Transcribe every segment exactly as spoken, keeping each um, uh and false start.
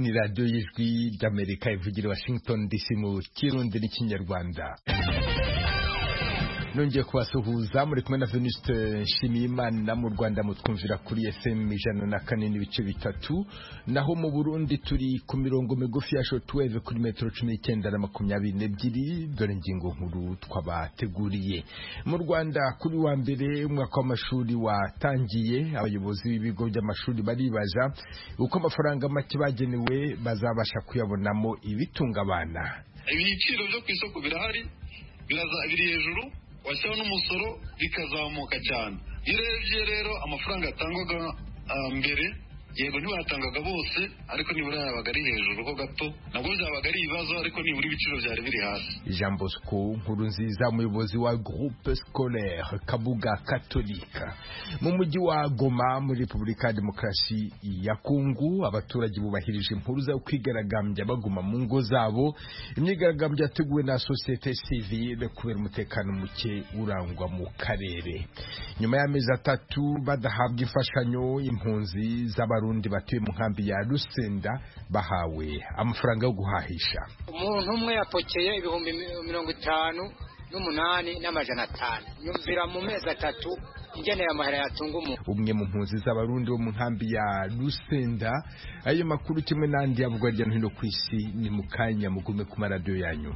ni radiyo y'ijwi ry'Amerika ivugira Washington D C mu Kirundi n'Ikinyarwanda. Nongeye kubasuhuza muri kumwe na Venuste Nshimiyimana mu Rwanda mutwumvira kuri F M ijana na kane n'ibice bitatu, naho mu Burundi turi ku mirongo migufi ya shortwave kuri metero cumi n'icyenda na makumyabiri n'ebyiri. Dore ingingo nkuru twabateguriye. Mu Rwanda kuri wa mbere umwaka w'amashuri watangiye, abayobozi b'ibigo by'amashuri baribaza uko amafaranga make bagenewe bazabasha kuyabonamo ibitunga abana. Ibiciro byo ku isoko birahari, biraza biri hejuru, washyiraho n'umusoro bikazamuka cyane. Iyo urebye rero amafaranga yatangwaga mbere, yego ntibatangaga bose, ariko nibura yabaga ari hejuru ho gato, nabwo byabaga ari ibibazo, ariko nibura ibiciro byari biri hasi. Jean Bosco Nkurunziza, umuyobozi wa Groupe Scolaire Kabuga Katolika mu mujyi wa Goma muri Repubulika ya Demokarasi ya Kongo, abaturage bubahirije impuruza yo kwigaragambya baguma mu ngo zabo. Imyigaragambyo yateguwe na societe civile kubera umutekano muke urangwa mu karere. Nyuma y'amezi atatu badahabwa imfashanyo, impunzi z'abarundi batuye mu nkambi ya Rusenda bahawe amafaranga yo guhahisha. Umuntu umwe yapokeye ibihumbi mirongo itanu n'umunani n'amajana atanu. Yumvira mu mezi atatu ingeneye amahera yatunga umuntu. Umwe mu mpunzi z'abarundi bo mu nkambi ya Rusenda. Ayo makuru kimwe n'andi yavugwa hirya no hino ku isi ni mu kanya, mugume ku maradiyo yanyu.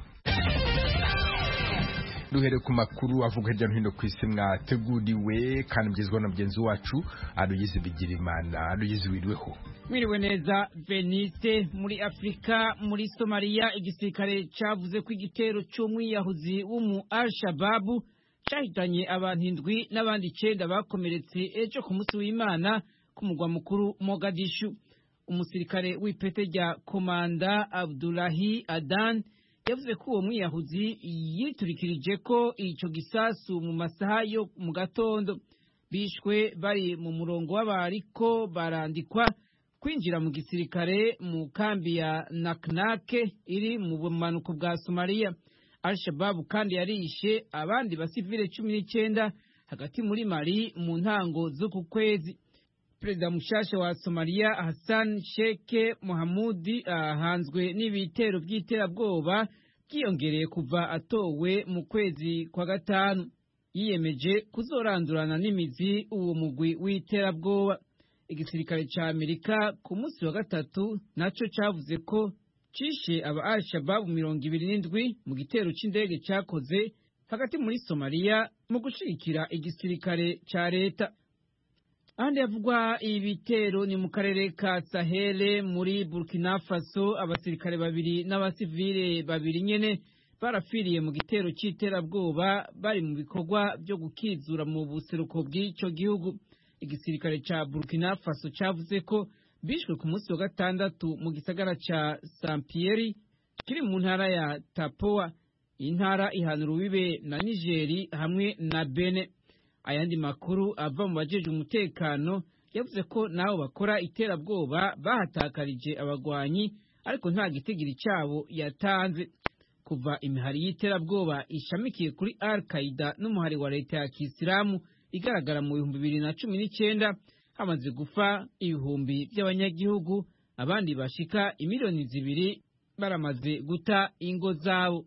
Duhere ku makuru avuga hirya no hino ku isi mwateguriwe kandi mugezweho na mugenzi wacu Aloyize Bigirimana. Aloyize, wiriweho? Mwiriwe neza Veniste. Muri Afrika, muri Somalia, igisirikare cavuze ko igitero c'umwiyahuzi w'umu Al-Shabaab cahitanye abantu indwi n'abandi icenda bakomeretse ejo ku munsi w'Imana ku mugwa mukuru Mogadishu. Umusirikare w'ipete rya komanda Abdullahi Adan yavuze ko uwo mwiyahuzi yiturikirije ko ico gisasu mu masaha yo mu gatondo. Bishwe bari mu murongo w'abariko barandikwa kwinjira mu gisirikare mu kambi ya Naknake iri mu bumanuko bwa Somalia. Al-Shabaab kandi yarishe abandi basivile cumi n'icyenda hagati muri Mali mu ntango z'uku kwezi. Perezida mushasha wa Somalia Hassan Sheikh Mohamud ahanzwe n'ibitero by'iterabwoba byiyongereye kuva atowe mu kwezi kwa gatanu. Yiyemeje kuzorandurana n'imizi uwo mugwi w'iterabwoba. Igisirikare ca Amerika ku munsi wa gatatu naco cavuze ko cishe aba Al-Shabaab mirongo ibiri n'indwi mu gitero c'indege cakoze hagati muri Somalia mu gushigikira igisirikare ca leta. Ahandi havugwa ibitero ni mu karere ka Sahel muri Burkina Faso. Abasirikare babiri n'abasivile babiri nyene barafiriye mu gitero c'iterabwoba bari mu bikorwa byo gukizura mu buseruko bw'ico gihugu. Igisirikare ca Burkina Faso cavuze ko bishwe ku munsi wa gatandatu mu gisagara ca Saint-Pierre kiri mu ntara ya Tapoa. Intara ihana urubibe na Nigeri hamwe na Benin. Ayandi makuru ava mu bajeje umutekano yavuze ko nabo bakora iterabwoba bahatakarije abagwanyi, ariko nta gitigiri cyabo yatanze. Kuva imihari y'iterabwoba ishamikiye kuri Al-Qaeda n'umuhari wa leta ya Kisilamu igaragara mu bihumbi bibiri na cumi n'icyenda, hamaze gufa ibihumbi by'abanyagihugu, abandi bashika imiliyoni zibiri baramaze guta ingo zabo.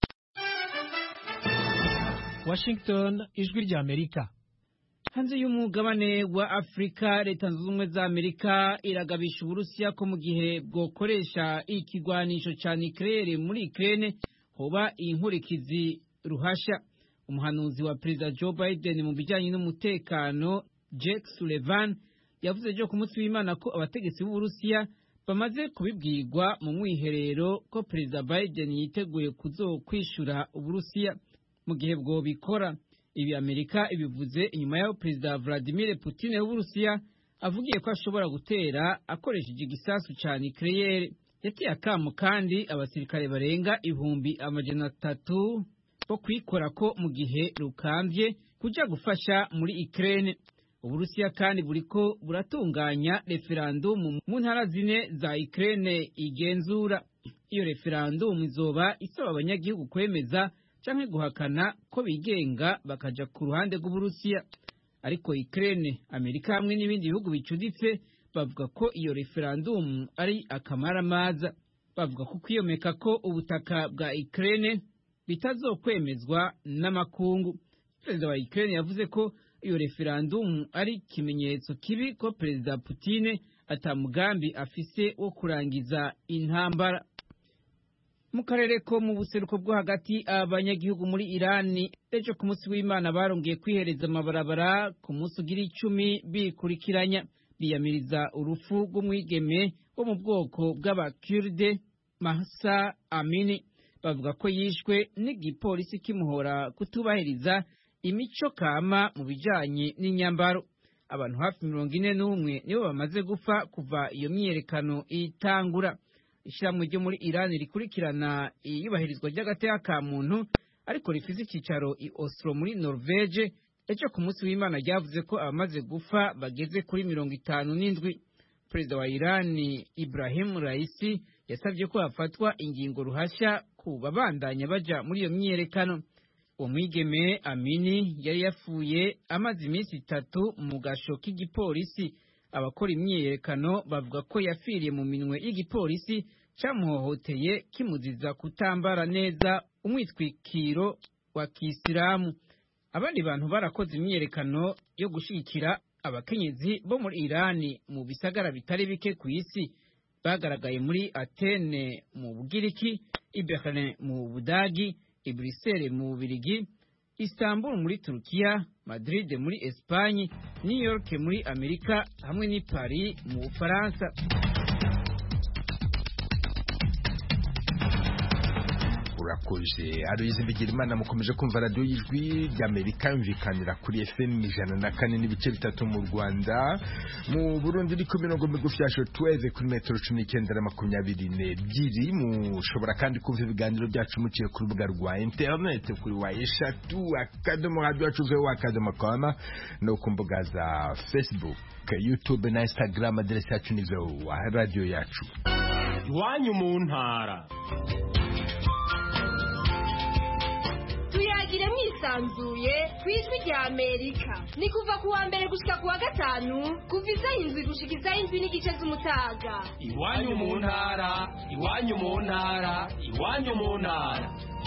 Washington, ijwi rya Amerika. Hanze y'umugabane wa Afrika, leta zunze ubumwe za Amerika iragabisha Uburusiya ko mu gihe bwokoresha ikigwanisho ca nucleaire muri Ukraine hoba inkurikizi ruhasha. Umuhanuzi wa Perezida Joe Biden mu bijanye n'umutekano Jake Sullivan yavuze ejo ku munsi w'Imana ko abategetsi b'Uburusiya bamaze kubibwirwa mu mwiherero ko Perezida Biden yiteguye kuzokwishura Uburusiya mu gihe bwo bikora. Ibi Amerika ibivuze inyuma y'aho Perezida Vladimir Putin w'Uburusiya avugiye ko ashobora gutera akoresheje igisasu ca nucleaire. Yateye akamo kandi abasirikare barenga ibihumbi amajana atatu bo kwikora ko mu gihe rukambye kuja gufasha muri Ukraine. Uburusiya kandi buriko buratunganya referendum mu ntara zine za Ukraine igenzura. Iyo referendum izoba isaba abanyagihugu kwemeza canke guhakana ko bigenga bakaja ku ruhande rw'Uburusiya. Ariko Ukraine, Amerika hamwe n'ibindi bihugu bicuditse bavuga ko iyo referandumu ari akamaramaza. Bavuga ko kwiyomeka ko ubutaka bwa Ukraine bitazokwemezwa n'amakungu. Perezida wa Ukraine yavuze ko iyo referandumu ari ikimenyetso kibi ko Perezida Putin atamugambi afise wo kurangiza intambara. Mu karere ko mu buseruko bwo hagati, abanyagihugu muri Irani ejo ku munsi w'Imana barongeye kwihereza amabarabara ku munsi ugira icumi bikurikiranya, biyamiriza urufu rw'umwigeme wo mu bwoko bw'Abakurde Mahsa Amini. Bavuga ko yishwe n'igipolisi kimuhora kutubahiriza imico kama mu bijanye n'inyambaro. Abantu hafi mirongo ine n'umwe nibo bamaze gupfa kuva iyo myiyerekano itangura. Ishyirahamwe ryo muri Irani rikurikirana iyubahirizwa ry'agateka ka muntu ariko rifise icyicaro i Oslo muri Norvege, ejo ku munsi w'Imana ryavuze ko abamaze gupfa bageze kuri mirongo itanu n'indwi. Perezida wa Irani Ibrahim Raisi yasabye ko hafatwa ingingo ruhashya ku babandanya baja muri iyo myiyerekano. Uwo mwigeme Amini yari yapfuye amaze iminsi itatu mu gasho k'igipolisi. Abakora imyiyerekano bavuga ko yapfiriye mu minwe y'igipolisi cyamuhohoteye kimuziza kutambara neza umwitwikiro wa Kisilamu. Abandi bantu barakoze imyiyerekano yo gushigikira abakenyezi bo muri Irani mu bisagara bitari bike ku isi. Bagaragaye muri Atene mu Bugiriki, i Berlin mu Budagi, i Bruxelles mu Bubiligi, Istanbul muri Turukiya, Madrid muri Espagne, New York muri Amerika hamwe n'i Paris mu Bufaransa. Urakoze Aloyize Bigirimana. Mukomeje kumva radio y'Ijwi ry'Amerika yumvikanira kuri F M ijana na kane n'ibice bitatu mu Rwanda, mu Burundi ni ku mirongo migufi ya shortwave kuri metero cumi n'icyenda na makumyabiri n'ebyiri. Mushobora kandi kumva ibiganiro byacu muciye ku rubuga rwa internet kuri wa eshatu akadomo radio yacu v o akadomo com no ku mbuga za Facebook, YouTube na Instagram. Aderesi yacu ni v o radio yacu. Iwanyu mu ntara. Tuyagire mwisanzuye kw'Ijwi ry'Amerika. Ni kuva ku wa mbere gushika ku wa gatanu kuva isaha indwi gushika isaha indwi n'igice z'umutaga. Iwanyu mu ntara, iwanyu mu ntara, iwanyu mu ntara.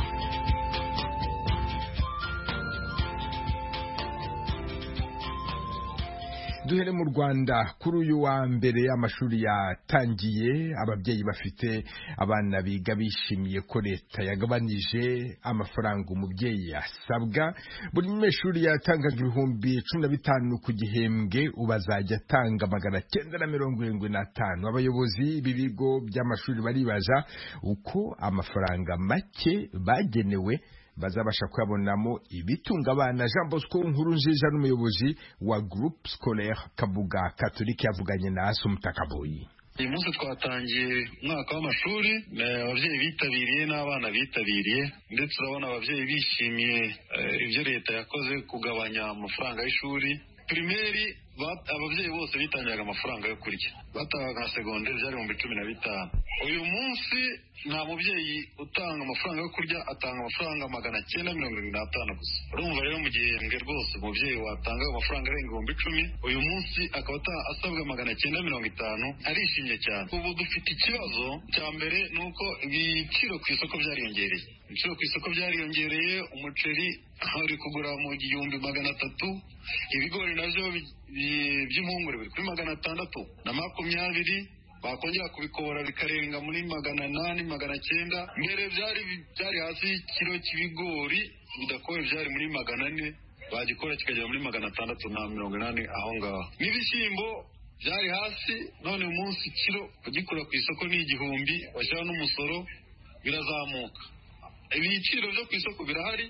Duhere mu Rwanda. Kuri uyu wa mbere amashuri yatangiye, ababyeyi bafite abana biga bishimiye ko leta yagabanije amafaranga umubyeyi asabwa. Buri munyeshuri yatangaga ibihumbi cumi na bitanu ku gihembwe, ubazajya atanga magana cyenda na mirongo irindwi n'atanu. Abayobozi b'ibigo by'amashuri baribaza uko amafaranga make bagenewe bazabasha kuyabonamo ibitunga abana. Jean Bosco Nkurunziza n'umuyobozi wa Groupe Scolaire Kabuga Catholique yavuganye na Asumutakaboyi. Uyu munsi twatangiye umwaka w'amashuri, ababyeyi bitabiriye n'abana bitabiriye, ndetse urabona ababyeyi bishimiye ibyo leta yakoze kugabanya amafaranga y'ishuri. Primeri ababyeyi bose bitangiraga amafaranga yo kurya, batangaga nka segonderi byari mu cumi na bitanu. Uyu munsi nta mubyeyi utanga amafaranga yo kurya, atanga amafaranga magana cyenda mirongo irindwi n'atanu gusa. Urumva rero mu gihembwe rwose umubyeyi watanga amafaranga arenga ibihumbi icumi, uyu munsi akaba asabwa magana cyenda mirongo itanu, arishimye cyane. Ubu dufite ikibazo cya mbere ni uko ibiciro ku isoko byariyongereye. Ibiciro ku isoko byariyongereye, umuceri uri kugura mu gihumbi magana atatu, ibigori navyo by'impungure biri kuri magana atandatu na makumyabiri, bakongera kubikora bikarenga muri magana nani magana cyenda. Mbere byari byari hasi y'ikiro cy'ibigori bidakowe byari muri magana ane, bagikora kikagera muri magana atandatu na mirongo inani aho ngaho. N'ibishyimbo byari hasi, none umunsi kilo kugikura ku isoko ni igihumbi, washyiraho n'umusoro birazamuka. Ibiciro byo ku isoko birahari,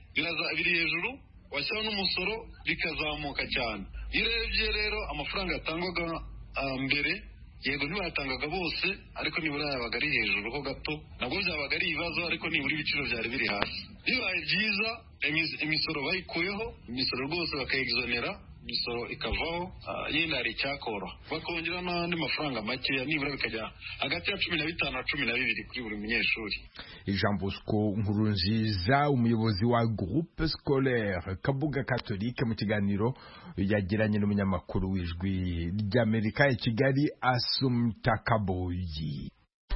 biri hejuru, washyiraho n'umusoro bikazamuka cyane. Iyo urebye rero amafaranga yatangwaga mbere, yego ntibayatangaga bose, ariko nibura yabaga ari hejuru ho gato, nabwo byabaga ari ibibazo, ariko nibura ibiciro byari biri hasi. Bibaye byiza imisoro bayikuyeho, imisoro rwose bakayegizonera, imisoro ikavaho yenda hari icyakora bakongera n'andi mafaranga makeya nibura bikajya hagati ya cumi na bitanu na cumi na bibiri kuri buri munyeshuri. Jean Bosco Nkurunziza umuyobozi wa groupe scolaire Kabuga Catholique mu kiganiro yagiranye n'umunyamakuru w'Ijwi ry'Amerika i Kigali Asumta Kaboyi.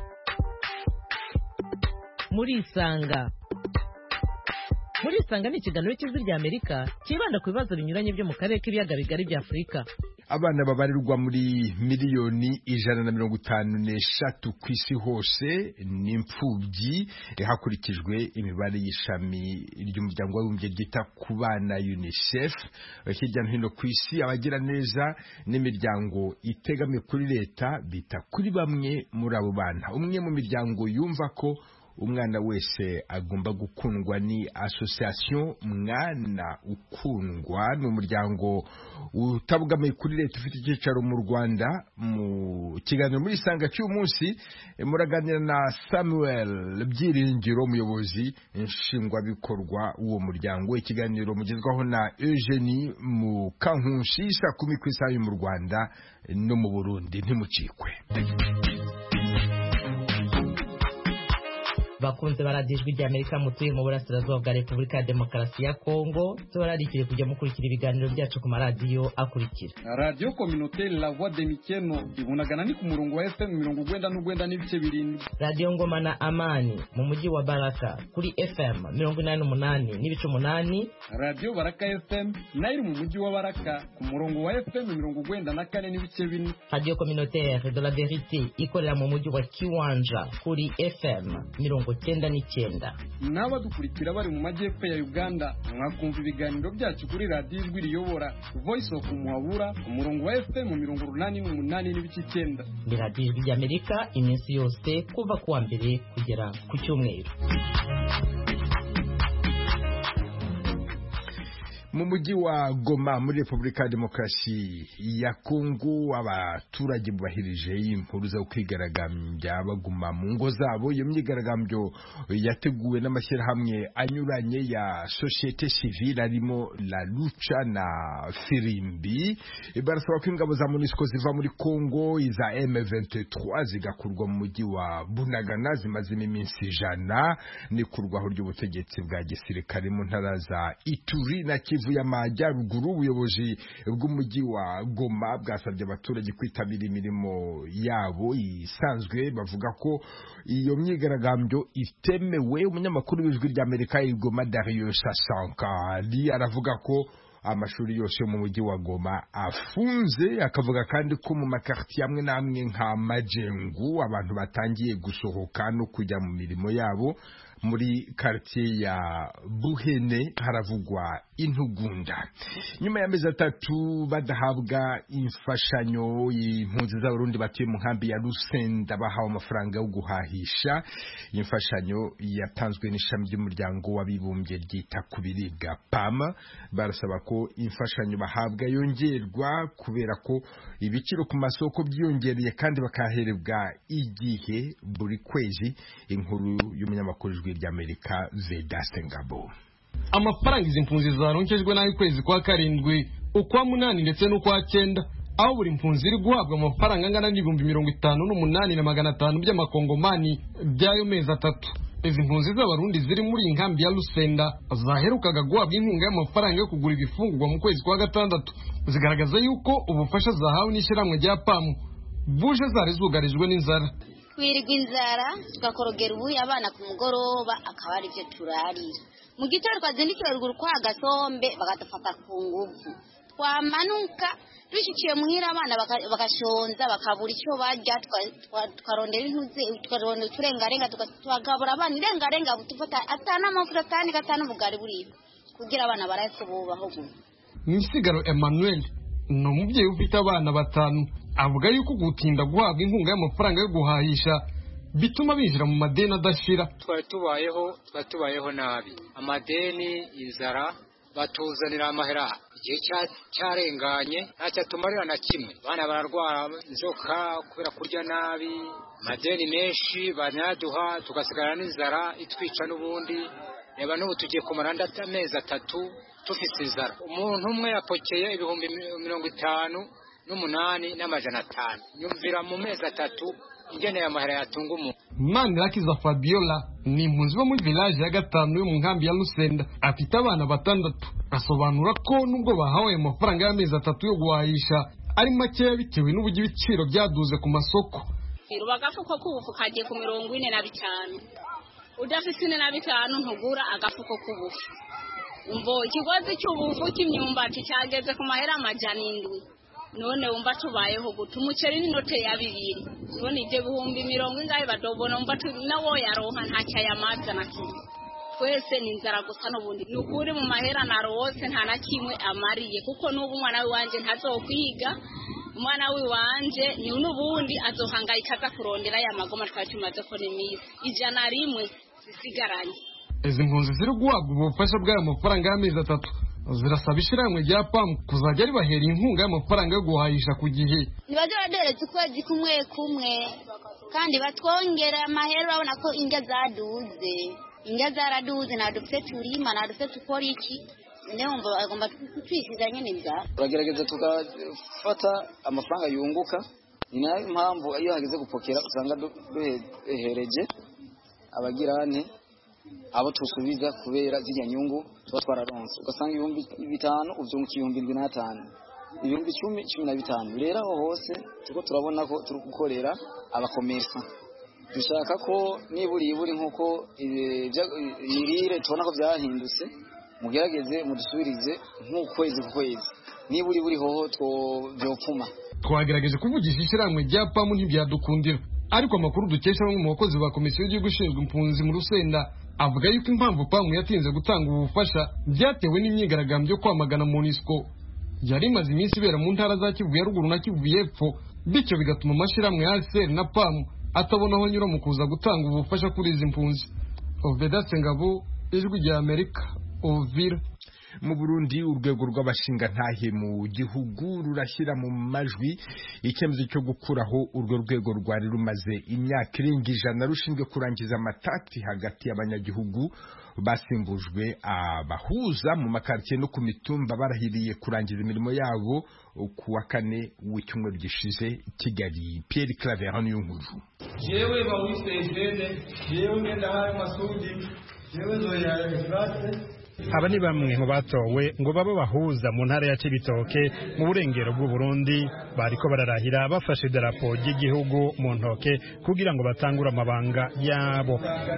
Muri Isanga Muri Isanga ni ikiganiro cy'Ijwi ry'Amerika kibanda ku bibazo binyuranye byo mu karere k'ibiyaga bigari bya Afurika. Abana babarirwa muri miliyoni ijana na mirongo itanu n'eshatu ku isi hose ni imfubyi hakurikijwe imibare y'ishami ry'umuryango w'abibumbye ryita ku bana UNICEF. Hirya no hino ku isi abagira neza n'imiryango itegamiye kuri leta bita kuri bamwe muri abo bana. Umwe mu miryango yumva ko umwana wese agomba gukundwa ni Association Mwana Ukundwa, ni umuryango utabugamiye kuri leta ufite icyicaro mu Rwanda. Mu kiganiro muri Isanga cy'uyu munsi muraganira na Samuel Byiringiro umuyobozi nshingwabikorwa w'uwo muryango. Ikiganiro mugezwaho na Eugenie Mukankunshi saa kumi ku isaha mu Rwanda no mu Burundi, ntimucikwe. Bakunze baradijwe rya Amerika mutuye mu burasirazuba bwa Repubulika ya Demokarasi ya Kongo, turarikire kujya mukurikira ibiganiro byacu ku maradiyo akurikira. Radio Communautaire La Voix de Mikeno ibunagana ni ku murongo wa F M mirongo urwenda n'urwenda n'ibice birindwi. Radio Ngoma na Amani mu mujyi wa Baraka kuri F M mirongo inani n'umunani n'ibice umunani. Radio Baraka F M nayo mu mujyi wa Baraka ku murongo wa F M mirongo urwenda na kane n'ibice bine. Radio Communautaire de la Vérité ikorera mu mujyi wa Kiwanja kuri F M mirongo cyenda n'icyenda. Naba dukurikira bari mu majyepfo ya Uganda mwakumva ibiganiro byacu kuri radio Ijwi riyobora Voice of Muhabura ku murongo wa F M mirongo urunani n'umunani n'ibice icyenda. Ni radio Ijwi ry'Amerika iminsi yose kuva kuwa mbere kugera ku cyumweru. Mu mujyi wa Goma muri Repubulika ya Demokarasi ya Kongo abaturage bubahirije impuruza yo kwigaragambya baguma mu ngo zabo. Iyo myigaragambyo yateguwe n'amashyirahamwe anyuranye ya societe civile arimo La Lucha na Firimbi. Barasaba ko ingabo za MONUSCO ziva muri Kongo, iza M vingt-trois zigakurwa mu mujyi wa Bunagana zimaze iminsi ijana n'ikurwaho ry'ubutegetsi bwa gisirikare mu ntara za Ituri na Kivu y'Amajyaruguru. Ubuyobozi bw'umujyi wa Goma bwasabye abaturage kwitabira imirimo yabo isanzwe. Bavuga ko iyo myigaragambyo itemewe. Umunyamakuru w'Ijwi ry'Amerika i Goma Darius Sankari aravuga ko amashuri yose mu mujyi wa Goma afunze. Akavuga kandi ko mu makartier amwe namwe nka Majengu abantu batangiye gusohoka no kujya mu mirimo yabo. Muri quartier ya Buhene haravugwa intugunda. Nyuma ya mezi atatu badahabwa imfashanyo y'impunzi z'Abarundi batuye mu nkambi ya Rusenda bahawe amafaranga yo guhahisha. Imfashanyo yatanzwe n'ishami ry'umuryango w'abibumbye ryita ku biribwa P A M. Barasaba ko imfashanyo bahabwa yongerwa kubera ko ibiciro ku masoko byiyongereye kandi bakaherebwa igihe buri kwezi. Inkuru y'umunyamakuru w'Ijwi ry'Amerika Vedaste Ngabo. Amafaranga izi mpunzi zaronkejwe nayo kwezi kwa karindwi ukwa munani ndetse n'ukwa cyenda, aho buri mpunzi iri guhabwa amafaranga angana n'ibihumbi mirongo itanu n'umunani na magana atanu by'amakongomani by'ayo mezi atatu. Izi mpunzi z'Abarundi ziri muri inkambi ya Rusenda zaherukaga guhabwa inkunga y'amafaranga yo kugura ibifungurwa mu kwezi kwa gatandatu, zigaragaza yuko ubufasha zahawe n'ishyirahamwe rya P A M buje zari zugarijwe n'inzara. Twirigwa inzara tugakorogera ubuye abana ku mugoroba akaba ari byo turarira. Mu gitondo twazindikira ruguru kwa Gasombe bagatufata ku nguvu. Twamanuka dushikiye muhira abana bagashonza bakabura icyo barya, twarondera intuze twarondera turengarenga tukagabura abana irengarenga butufata atana amafuta atani gatanu bugari buri kugira abana barayise bubaho gusa. Misigaro Emmanuel no mubyeyi ufite abana batanu avuga yuko gutinda guhabwa inkunga y'amafaranga yo guhahisha bituma binjira mu madeni adashira. Twari tubayeho twari tubayeho nabi, amadeni, inzara, batuzanira amahera igihe cyarenganye ntacyo tumarira na kimwe. Bana bararwara inzoka kubera kurya nabi, amadeni menshi banyaduha tugasigara n'inzara itwica n'ubundi. Reba n'ubu tugiye kumara amezi atatu tufise inzara umuntu umwe yapokeye ibihumbi mirongo itanu n'umunani n'amajana atanu nyumvira mu mezi atatu ingeneye amahera yatunga umuntu. Manirakiza Fabiola ni impunzi bo muri village ya gatanu yo mu nkambi ya Lusenda, afite abana batandatu. Asobanura ko nubwo bahawe amafaranga y'amezi atatu yo guhahisha ari makeya bitewe n'uburyo ibiciro byaduze ku masoko. Agafuko k'ubufu kagiye ku mirongo ine na bitanu, udafite ine na bitanu ntugura agafuko k'ubufu. Umvo ikigozi cy'ubufu cy'imyumbati cyageze ku mahera amajana indwi, none wumva tubayeho guta umuceri n'inote ya bibiri, none ibyo bihumbi mirongo ingahe badobona wumva nawo yaronka ntacyo yamaza na kimwe. Twese ni inzara gusa n'ubundi ni ukuri mu mahera narose nta na kimwe amariye, kuko n'ubu umwana w'iwanje ntazokwiga, umwana w'iwanje ni n'ubundi azohangayika aza kurondera ya magoma twari tumaze ko n'imisi ijana rimwe zisigaranye. Izi mpunzi ziri guhabwa ubufasha bw'aya mafaranga y'amezi atatu zirasaba ishyirahamwe rya P A M kuzajya ribahera inkunga y'amafaranga yo guhahisha ku gihe. Nibaje baderetse ukwezi kumwe kumwe kandi batwongera amahera, urabona ko inga zaduze inga zaraduze nta dufite turima nta dufite tukora iki, ndumva agomba kutwishyuza nyine bya turagerageza tugafata amafaranga yunguka. Ni nayo impamvu iyo hageze gupokera usanga duhereje abagirane abo tusubiza kubera zijya nyungu tuba twararonse, ugasanga ibihumbi bitanu uvyunguka ibihumbi indwi n'atanu, ibihumbi icumi cumi na bitanu. Rero aho hose tuko turabona ko turi gukorera abakomersa. Dushaka ko niburi iburi nkuko irire tubona ko byahindutse, mugerageze mudusubirize nk'ukwezi kwezi niburi buri hoho two byopfuma. Twagerageje kuvugisha ishyirahamwe rya P A M ntibyadukundira, ariko amakuru dukesha bamwe mu bakozi ba komisiyo y'igihugu ishinzwe impunzi mu Rusenda avuga yuko impamvu P A M yatinze gutanga ubufasha byatewe n'imyigaragambyo yo kwamagana MONUSCO yari imaze iminsi ibera mu ntara za Kivu ya ruguru na Kivu y'epfo, bityo bigatuma amashyirahamwe ya H C R na P A M atabona aho anyura mu kuza gutanga ubufasha kuri izi mpunzi. Oveda Sengabo, Ijwi rya Amerika, Uvira. Mu Burundi urwego rw'abashinga ntahe mu gihugu rurashyira mu majwi icyemezo cyo gukuraho urwo rwego rwari rumaze imyaka irenga ijana rushinzwe kurangiza amatati hagati y'abanyagihugu basimbujwe abahuza mu makartier no ku mitumba barahiriye kurangiza imirimo yabo ku wa kane w'icyumweru gishize Kigali. Pierre Claver niyo nkuru. Jewe bawusezene jewe ngenda hayo Masudi jewe zoya Efrate. Aba ni bamwe mu batowe ngo baba bahuza mu ntara ya Cibitoke mu burengero bw'u Burundi, bariko bararahira bafashe idarapo ry'igihugu mu ntoke kugira ngo batangure amabanga yabo.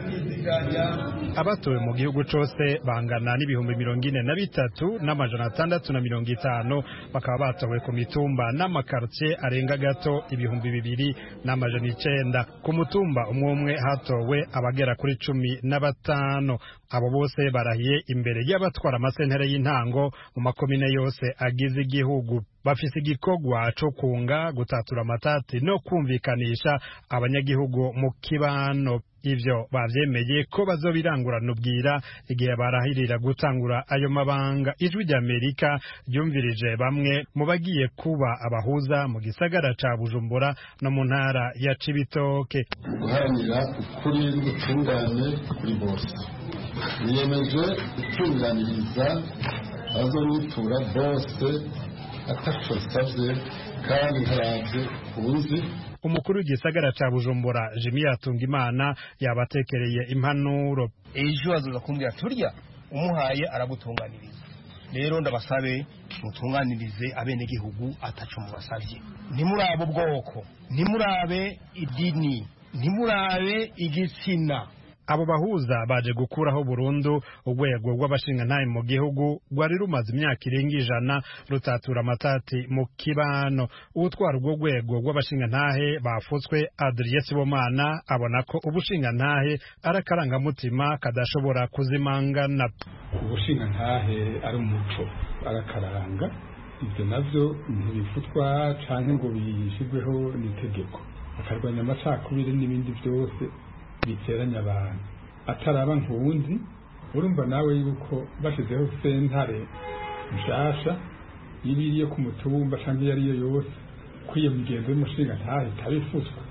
Abatowe mu gihugu cose bangana n'ibihumbi mirongo ine na bitatu n'amajana atandatu na mirongo itanu, bakaba batowe ku mitumba n'amakartier arenga gato ibihumbi bibiri n'amajana icenda. Ku mutumba umwe umwe hatowe abagera kuri cumi na batanu. Abo bose barahiye imbere y'abatwara amasentere y'intango mu makomine yose agize igihugu. Bafise igikogwa cyo kunga, gutatura amatati no kumvikanisha abanyagihugu mu kibano. Ivyo bavyemeye ko bazobirangurana ubwira igihe barahirira gutangura ayo mabanga. Ijwi rya Amerika ryumvirije bamwe mu bagiye kuba abahuza mu gisagara ca Bujumbura no mu ntara ya Cibitoke. Guharanira ukuri n'ubutungane kuri bose, niyemeje gutunganiriza abazonitura bose ataco savye kandi ntaravye ubuzi. Umukuru w'igisagara ca Bujumbura Jimmy Hatungimana yabatekereye impanuro. Ejo azoza kumbwira turya umuhaye aragutunganiriza. Rero ndabasabe mutunganirize abene gihugu ataco mubasavye. Ntimurabe ubwoko, ntimurabe idini, ntimurabe igitsina. Abo bahuza baje gukuraho burundu urwego rw'abashinga ntahe mu gihugu rwari rumaze imyaka irenga ijana rutatura amatati mu kibano. Utwara urwo rwego rw'abashinga ntahe bafutswe Adrien Sibomana abona ko ubushinga ntahe arakarangamutima kadashobora kuzimangana. Ubushinga ntahe ari umuco arakaranga, ibyo navyo ntibifutwa canke ngo bishigweho n'itegeko. Akarwanya amacakubiri n'ibindi byose biteranya abantu ataraba nkundi. Urumva nawe yuko bashizeho sentare nshasha ibiriye ku mutumba cyangwa yari yo yose kwiye mugenzi w'umushinga ntahe tabifuzwa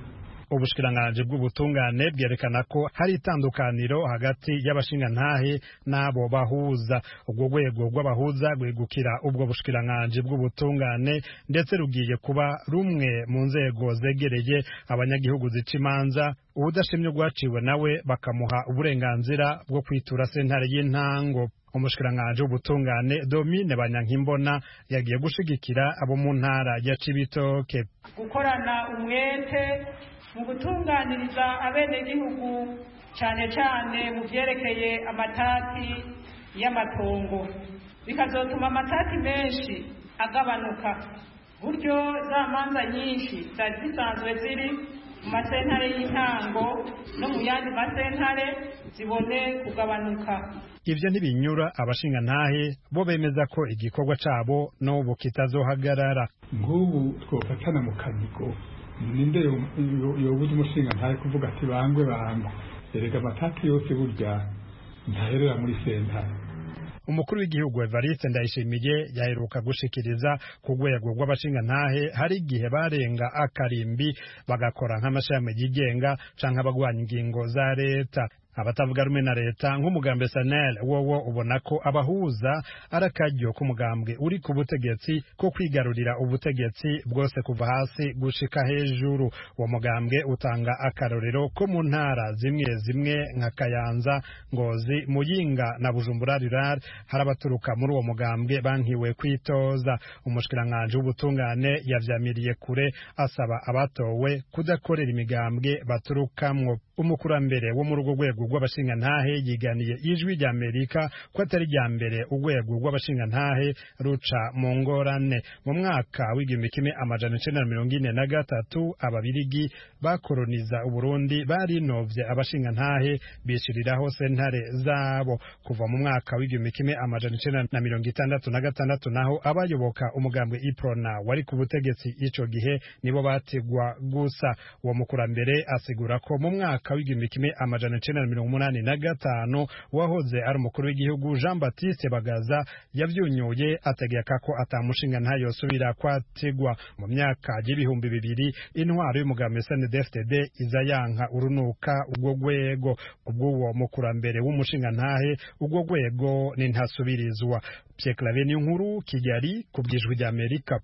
ubushikiranganji bw'ubutungane bwerekana ko hari itandukaniro hagati y'abashingantahe n'abo bahuza. ubwo rwego rw'abahuza rwegukira ubwo bushikiranganji bw'ubutungane ndetse rugiye kuba rumwe mu nzego zegereye abanyagihugu zica imanza, ubudashimye rwaciwe nawe bakamuha uburenganzira bwo kwitura sentare y'intango. umushikiranganji w'ubutungane Domine Banyankimbona yagiye gushigikira abo mu ntara ya Cibitoke gukorana umwete mu gutunganiriza abenegihugu cyane cyane mu byerekeye amatati y'amatongo, bikazotuma amatati menshi agabanuka, buryo za manza nyinshi zari zisanzwe ziri mu masentare y'intango no mu yandi masentare zibone kugabanuka. Ivyo ntibinyura abashingantahe bo bemeza ko igikorwa cabo n'ubu kitazohagarara. Nk'ubu twofatana mu kanigo, ninde yobuze umushingantahe kuvuga ati bangwe bangwe, erega amatati yose burya ntaherera muri sentare. Umukuru w'igihugu Evariste Ndayishimiye yaheruka gushikiriza ku rwego rw'abashingantahe hari igihe barenga akarimbi bagakora nk'amashami yigenga canke abagwanya ingingo za leta. Abatavuga rumwe na leta nk'umugambi Sanel wowo ubona ko abahuza arakaryo k'umugambwe uri ku butegetsi ko kwigarurira ubutegetsi bwose kuva hasi gushika hejuru. Uwo mugambwe utanga akarorero ko mu ntara zimwe zimwe nka Kayanza, Ngozi, Muyinga na Bujumbura Rural harabaturuka muri uwo mugambwe bankiwe kwitoza. Umushikiranganje w'ubutungane yavyamiriye kure asaba abatowe kudakorera imigambwe baturukamwo. Umukurambere wo mu rugo rwego rw'abashingantahe yiganiye ijwi rya Amerika ko atari rya mbere urwego rw'abashingantahe ruca mu ngorane. Mu mwaka w'igihumbi kimwe amajana icenda na mirongo ine na gatatu ababirigi bakoroniza Uburundi barinovye abashingantahe bishiriraho sentare zabo. Kuva mu mwaka w'igihumbi kimwe amajana icenda na mirongo itandatu na gatandatu naho abayoboka umugambwe Iprona wari ku butegetsi ico gihe nibo bategwa gusa. Uwo mukurambere asigura ko mu mwaka w'igihumbi kimwe amajana icenda na mirongo umunani na gatanu wahoze ari umukuru w'igihugu Jean Baptiste Bagaza yavyunyuye ategeka ko atamushinga ntayo subira kwategwa. Mu myaka y'ibihumbi bibiri intwaro y'umugambi S N D F D iza yanka urunuka ubwo rwego. Ubwo uwo mukurambere w'umushinga ntahe ubwo rwego ni ntasubirizwa. Pierre Claver Niyonkuru, Kigali, ku bw'ijwi rya Amerika.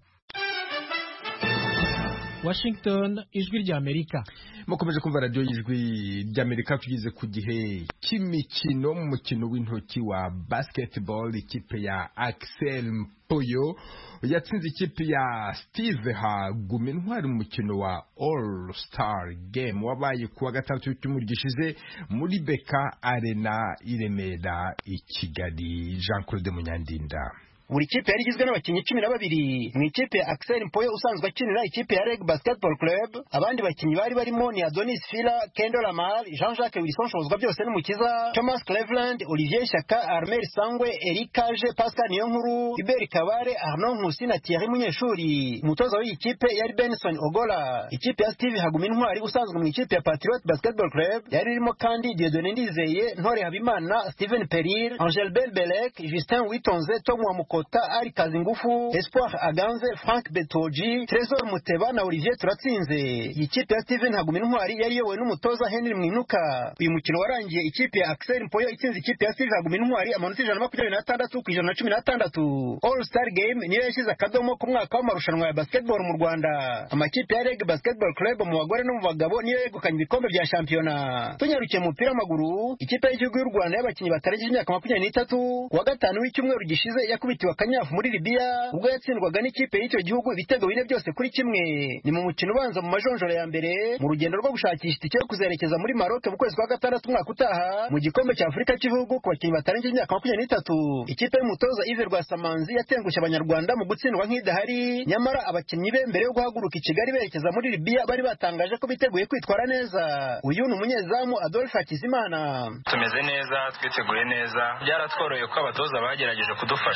Washington, ijwi rya Amerika. Mukomeje kumva radio y'ijwi rya Amerika, tugeze ku gihe cy'imikino. Mu mukino w'intoki wa basketball, ikipe ya Axel Mpoyo yatsinze ikipe ya Steve Hagumintwari mu mukino wa All Star Game wabaye kuwa gatandatu cy'umwaka gishize muri Beka Arena i Remera i Kigali. Jean Claude Munyandinda. Buri kipe yari igizwe n'abakinnyi cumi na babiri. Mu ikipe ya Axel Mpoyo usanzwe akinira ikipe ya Reg Basketball Club, abandi bakinnyi bari barimo ni Adonis Fila, Kendo Lamar, Jean-Jacques Wilson Shozwa byose n'umukiza, Thomas Cleveland, Olivier Shaka, Armel Sangwe, Eric Kaje, Pascal Niyonkuru, Iberi Kabare, Arnaud Nkusi na Thierry Munyeshuri. Umutoza w'iyi kipe yari Benson Ogola. Ikipe ya Steve Hagumintwari usanzwe mu ikipe ya Patriot Basketball Club yari irimo kandi Dieudonné Ndizeye, Ntore Habimana, Steven Perir, Angel Belbelek, Justin Witonze, Tom Wamuko Ari Kazingufu, Espoir Aganze, Frank Betoji, Trésor Muteba na Olivier Turatsinze. Ikipe ya Steven Hagumintwari yari yowe n'umutoza Henry Mwinuka. Uyu mukino warangiye ikipe ya Axel Mpoyo itsinze ikipe ya Steven Hagumintwari amanota ijana na makumyabiri n'atandatu ku ijana na cumi n'atandatu. All Star Game niyo yashyize akadomo ku mwaka w'amarushanwa ya basketball mu Rwanda. Amakipe ya Reg Basketball Club mu bagore no mu bagabo niyo yegukanye ibikombe bya shampiyona. Tunyarukiye mu mupira w'amaguru, ikipe y'igihugu y'u Rwanda y'abakinnyi batarengeje imyaka makumyabiri n'itatu kuwa gatanu w'icyumweru gishize yakubitiwe akanyafu muri Libya ubwo yatsindwaga n'ikipe y'icyo gihugu ibitego bine byose kuri kimwe. Ni mu mukino ubanza mu majonjoro ya mbere mu rugendo rwo gushakisha itike yo kuzerekeza muri Maroc mu kwezi kwa gatandatu umwaka utaha mu gikombe cya Afurika cy'ibihugu ku bakinnyi batarengeje imyaka makumyabiri n'itatu. Ikipe y'umutoza Yves Rwasamanzi yatengushye abanyarwanda mu gutsindwa nk'idahari, nyamara abakinnyi be mbere yo guhaguruka i Kigali berekeza muri Libya bari batangaje ko biteguye kwitwara neza. Uyu ni umunyezamu Adolphe Hakizimana. Tumeze neza, twiteguye neza, byaratworoye ko abatoza bagerageje kudufasha ibishoboka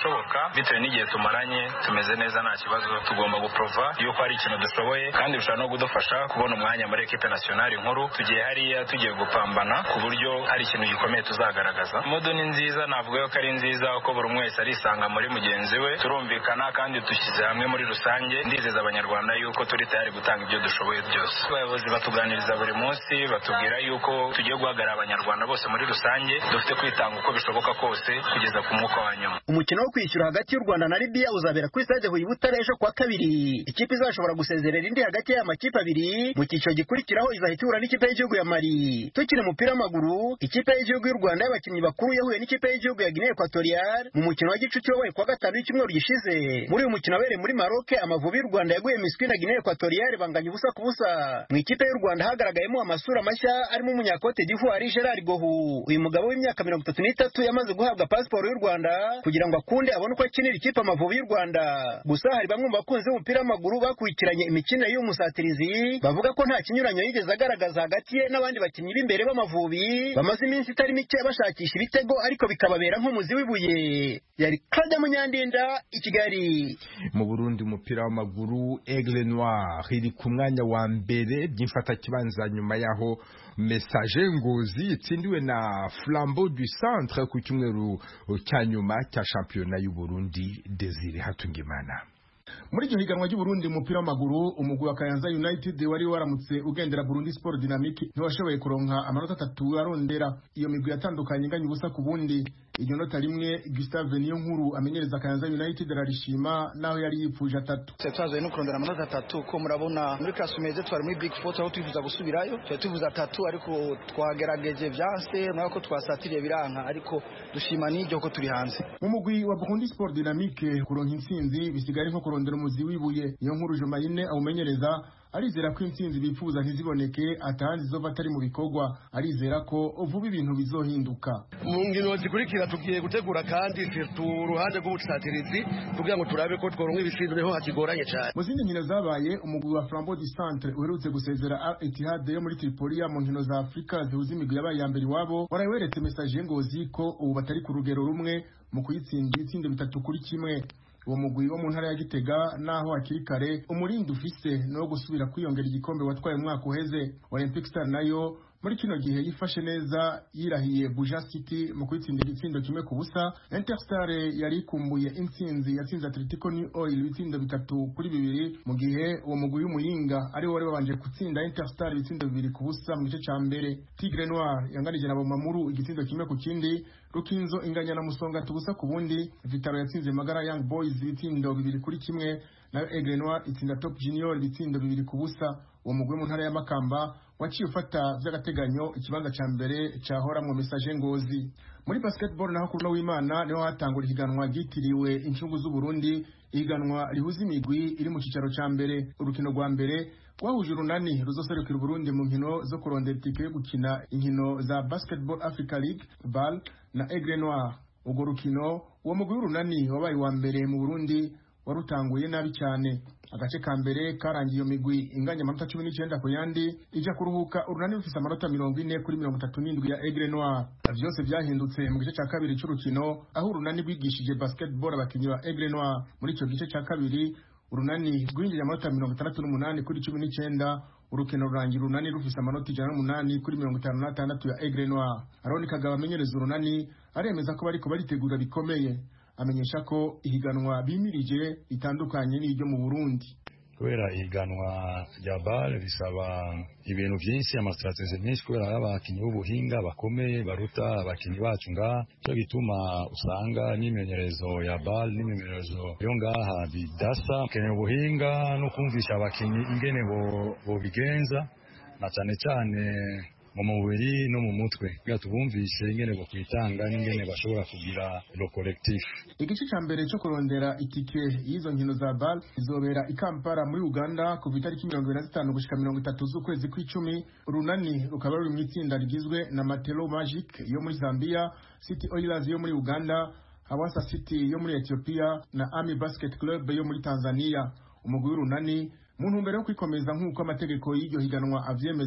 ibishoboka bitewe n'igihe tumaranye tumeze neza nta kibazo tugomba guprova yuko hari ikintu dushoboye kandi bishobora no kudufasha kubona umwanya muri equipe nationale nkuru tugiye hariya tugiye gupambana ku buryo hari ikintu gikomeye tuzagaragaza. Modo ni nziza, navuga ko ari nziza uko buri umwe wese arisanga muri mugenzi we, turumvikana kandi dushyize hamwe muri rusange. Ndizeza abanyarwanda yuko turi tayari gutanga ibyo dushoboye byose. Abayobozi batuganiriza buri munsi batubwira yuko tugiye guhagarara abanyarwanda bose muri rusange, dufite kwitanga uko bishoboka kose kugeza ku mwuka wa nyuma. Umukino wo kwishyura hagati y'u Rwanda na Libya uzabera kuri stade Huye Butare ejo kuwa kabiri. Ikipe izashobora gusezerera indi hagati y'aya makipe abiri mu cyiciro gikurikiraho izahita ihura n'ikipe y'igihugu ya Mali. Tukiri umupira w'amaguru, ikipe y'igihugu y'u Rwanda y'abakinnyi bakuru yahuye n'ikipe y'igihugu ya Guinea Equatoriale mu mukino wa gicuti wabaye kuwa gatanu w'icyumweru gishize. Muri uyu mukino wabereye muri Maroc, Amavubi y'u Rwanda yaguye miswi na Guinea Equatoriale banganya ubusa ku busa. Mu ikipe y'u Rwanda hagaragayemo amasura mashya arimo umunyakote d'Ivoire Gerard Gohu. Uyu mugabo w'imyaka mirongo itatu n'itatu yamaze guhabwa pasiporo y'u Rwanda kugira ngo akunde abone uko akinira ikipe Amavubi y'u Rwanda. Gusa hari bamwe mu bakunzi b'umupira w'amaguru bakurikiranye imikino y'uyu musatirizi bavuga ko nta kinyuranyo yigeze agaragaza hagati ye n'abandi bakinnyi b'imbere b'Amavubi bamaze iminsi itari mike bashakisha ibitego ariko bikababera nk'umuzi w'ibuye. Yari Claude Munyandinda i Kigali. Mu Burundi umupira w'amaguru Aigle Noir iri ku mwanya wa mbere by'imfata kibanza nyuma yaho Message Ngozi itsindiwe na Flambeau du Centre ku cyumweru cya nyuma cya shampiyona y'u Burundi. Desire Hatungimana. Muri iryo higanwa ry'u Burundi umupira w'amaguru umugwi wa Kayanza United wari waramutse ugendera Burundi Sport Dynamique ntiwashoboye kuronka amanota atatu arondera. Iyo migwi yatandukanye inganya ubusa ku bundi. Iryo nota rimwe Gustave Niyonkuru amenyereza Kayanza United ararishima naho yari yipfuje atatu. Twaje no kurondera amanota atatu ko murabona muri Kasumeze twari muri Big Four aho twifuza gusubirayo. Twaje tuvuza atatu ariko twagerageje byanse nako twasatiriye biranka ariko dushima n'iryo ko turi hanze. Mu mugwi wa Burundi Sport Dynamique kuronka intsinzi bisigari nko kurondera umuzi wibuye. Iyo nkuru Jomayine awumenyereza arizera ko intsinzi bifuza ntiziboneke atanzi zova atari mu bikorwa. Arizera ko vuba ibintu bizohinduka. Mu ngino zikurikira tugiye gutegura kandi turuhande rw'ubusatirizi kugira ngo turabe ko tworonka ibisindo niho hakigoranye cyane. Mu zindi nkino zabaye umugwi wa Flambeau du Centre uherutse gusezera Al Ittihad yo muri Tripoli mu nkino za Afrika zihuza imigwi yabaye ya mbere iwabo waraweretse Message Ngozi ko ubu batari ku rugero rumwe mu kuyitsinda ibitsindo bitatu kuri kimwe. Uwo mugwi wo mu ntara ya Gitega naho akiri kare umurindi ufise no gusubira kwiyongera igikombe watwaye umwaka uheze. Olympic Star nayo muri kino gihe yifashe neza yirahiye Buja City mu kwitsinda igitsindo kimwe ku busa. Interstar yari kumbuye intsinzi yatsinze Atletico New Oil ibitsindo bitatu kuri bibiri mu gihe uwo mugwi w'Umuyinga ari wari babanje gutsinda Interstar ibitsindo bibiri ku busa mu gice ca mbere. Tigre Noir yanganije na Bomamuru igitsindo kimwe ku kindi. Rukinzo inganya na Musonga tubusa ku bundi. Vitaro yatsinze Magara Young Boys ibitsindo bibiri kuri kimwe. Na Aigle Noir itsinda Top Junior ibitsindo bibiri ku busa. Uwo mugwi mu ntara ya Makamba waciye ufata by'agateganyo ikibanza ca mbere cahora mu Message Ngozi. Muri basketball naho kuno w'Imana niho hatangura ihiganwa gitiriwe incungu z'u Burundi. Ihiganwa rihuza imigwi iri mu cicaro ca mbere. Urukino rwa mbere wahuje urunani ruzoserukira Burundi mu nkino zo kurondera itike yo gukina inkino za Basketball Africa League B A L na Aigle Noir. Ugo rukino uwo mugwi w'urunani wabaye wa mbere mu Burundi warutanguye nabi cyane. Agace ka mbere karangiye iyo migwi inganya amanota cumi n'icyenda ku yandi ija kuruhuka urunani rufise amanota mirongo ine kuri mirongo itatu n'indwi ya Aigle Noir. Byose byahindutse mu gice cya kabiri cy'urukino aho urunani rwigishije basketball abakinnyi ba Aigle Noir. Muri icyo gice cya kabiri urunani rwinjije amanota mirongo itandatu n'umunani kuri cumi n'icyenda. Urukino rurangira urunani rufise amanota ijana n'umunani kuri mirongo itanu n'atandatu ya Aigle Noir. Aroni Kagaba amenyereza urunani aremeza ko bariko baritegura bikomeye. Amenyesha ko ihiganwa bimirije itandukanye n'iryo mu Burundi. Kubera ihiganwa rya B A L bisaba ibintu byinshi amastrategie menshi kubera abakinnyi b'ubuhinga bakomeye baruta abakinnyi bacu ngaha, cyo gituma usanga n'imenyerezo ya B A L n'imenyerezo yo ngaha bidasa. Keneye ubuhinga no kumvisha abakinnyi ingene bo bobigenza na cyane cyane mu mubiri no mu mutwe kugira tubumvishe ingene bo kwitanga n'ingene bashobora kugira lo collectif. Igice ca mbere cyo kurondera itike y'izo nkino za B A L izobera i Kampala muri Uganda kuva itariki mirongo ibiri na zitanu gushika mirongo itatu z'ukwezi kw'icumi. Urunani rukaba ruri mu itsinda rigizwe na Matelo Magic yo muri Zambia, City Oilers yo muri Uganda, Hawassa City yo muri Ethiopia na Army Basket Club yo muri Tanzania. Umugwi w'urunani mu ntumbero yo kwikomeza nk'uko amategeko y'iryo higanwa avyemeza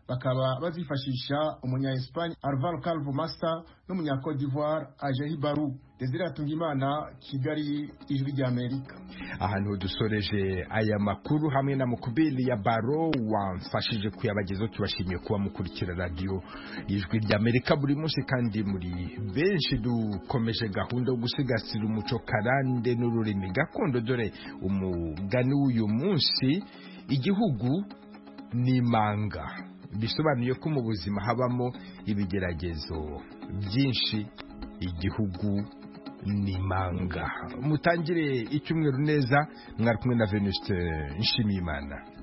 bakaba bazifashisha umunya Espagne Alvaro Calvo Massa n'umunya Cote d'Ivoire Ajahi Barou. Desire Atungimana, Kigali, Ijwi ry'Amerika. Ahantu dusoreje aya makuru hamwe na Mukubili ya Baro wamfashije kuyabagezaho, tubashimiye kuba mukurikira radio Ijwi ry'Amerika buri munsi kandi muri benshi. Dukomeje gahunda yo gusigasira umuco karande n'ururimi gakondo, dore umugani w'uyu munsi, igihugu ni manga, bisobanuye ko mu buzima habamo ibigeragezo byinshi. Igihugu ni manga. Mutangire icyumweru neza, mwari kumwe na Venuste Nshimiyimana.